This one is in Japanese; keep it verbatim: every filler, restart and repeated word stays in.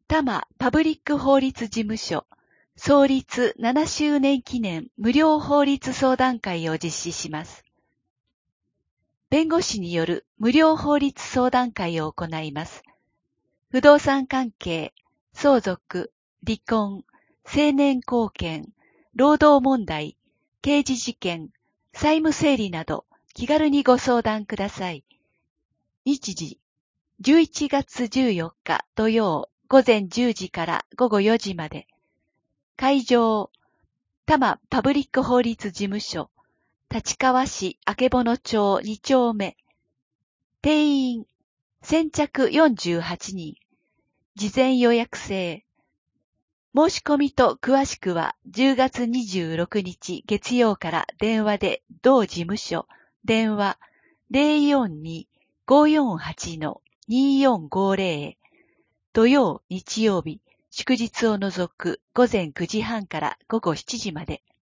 多摩パブリック法律事務所創立ななしゅうねん記念無料法律相談会を実施します。弁護士による無料法律相談会を行います。不動産関係、相続、離婚、成年後見、労働問題、刑事事件、債務整理など気軽にご相談ください。日時、じゅういちがつじゅうよっか土曜午前じゅうじから午後よじまで。会場、多摩パブリック法律事務所、立川市曙町に丁目。定員、先着よんじゅうはちにん。事前予約制。申し込みと詳しくはじゅうがつにじゅうろくにち月曜から電話で同事務所、電話 ゼロよんに ごよんはち によんごゼロ へ。土曜、日曜日、祝日を除く午前くじはんから午後しちじまで。